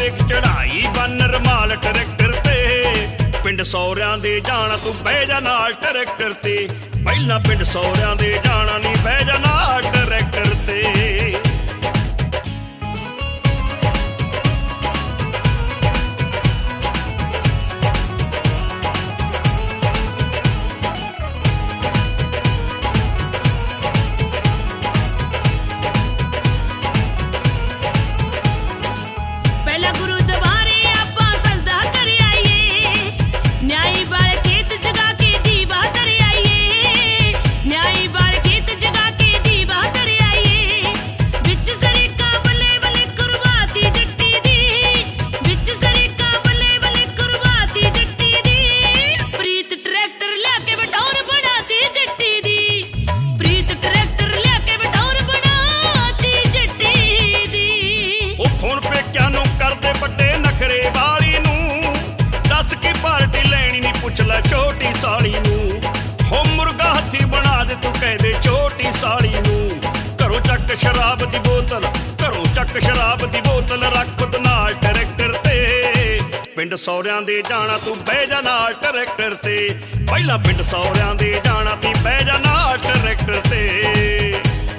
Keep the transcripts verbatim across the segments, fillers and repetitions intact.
ਹਰੇਕ ਚੜਾਈ ਬੰਨ ਰਮਾਲ ਟਰੈਕਟਰ ਤੇ। ਪਿੰਡ ਸੌਰਿਆਂ ਦੇ ਜਾਣਾ ਤੂੰ ਬਹਿ ਜਾ ਨਾਲ ਟਰੈਕਟਰ ਤੇ। ਪਹਿਲਾਂ ਪਿੰਡ ਸੌਰਿਆਂ ਦੇ ਜਾਣਾ ਨੀ ਬਹਿ ਜਾ ਨਾਲ ਟਰੈਕਟਰ ਤੇ। ਛੋਟੀ ਸਾਲੀ ਨੂੰ ਹੋ ਮੁਰਗਾ ਹੱਥੀ ਬਣਾ ਦੇ ਤੂੰ ਕਹਿੰਦੇ ਛੋਟੀ ਸਾਲੀ ਨੂੰ। ਘਰੋਂ ਚੱਕ ਸ਼ਰਾਬ ਦੀ ਬੋਤਲ ਘਰੋਂ ਚੱਕ ਸ਼ਰਾਬ ਦੀ ਬੋਤਲ ਰੱਖ ਤੇ ਨਾਲ ਟਰੈਕਟਰ ਤੇ। ਪਿੰਡ ਸੌਰਿਆਂ ਦੇ ਜਾਣਾ ਤੂੰ ਬਹਿ ਜਾ ਨਾਲ ਟਰੈਕਟਰ ਤੇ। ਪਹਿਲਾਂ ਪਿੰਡ ਸੌਰਿਆਂ ਦੇ ਜਾਣਾ ਤੀ ਬਹਿ ਜਾ ਨਾਲ ਟਰੈਕਟਰ ਤੇ।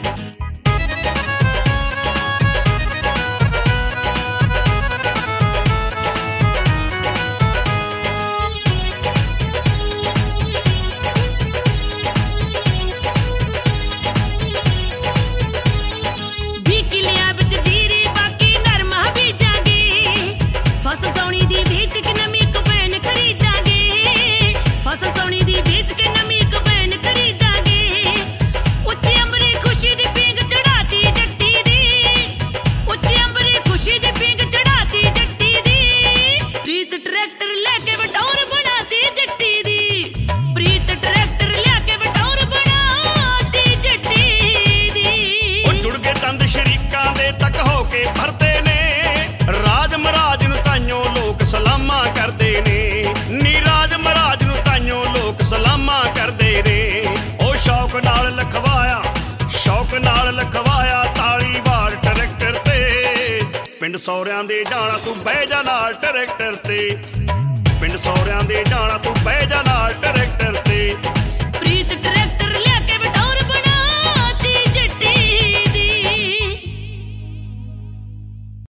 ਭਰਦੇ ਨੇ ਰਾਜ ਮਹਾਰਾਜ ਨੂੰ ਤਾਈਓ ਲੋਕ ਸਲਾਮਾਂ ਕਰਦੇ ਨੇ। ਨੀ ਰਾਜ ਮਹਾਰਾਜ ਨੂੰ ਤਾਈਓ ਲੋਕ ਸਲਾਮਾਂ ਕਰਦੇ ਨੇ। ਉਹ ਸ਼ੌਕ ਨਾਲ ਲਖਵਾਇਆ ਸ਼ੌਕ ਨਾਲ ਲਖਵਾਇਆ ਤਾਲੀਵਾਲ ਟਰੈਕਟਰ ਤੇ। ਪਿੰਡ ਸੌਰਿਆਂ ਦੇ ਜਾਣਾ ਤੂੰ ਬਹਿ ਜਾ ਨਾਲ ਟਰੈਕਟਰ ਤੇ। ਪਿੰਡ ਸੌਰਿਆਂ ਦੇ ਜਾਣਾ ਤੂੰ ਬਹਿ ਜਾ ਨਾਲ ਟਰੈਕਟਰ ਤੇ।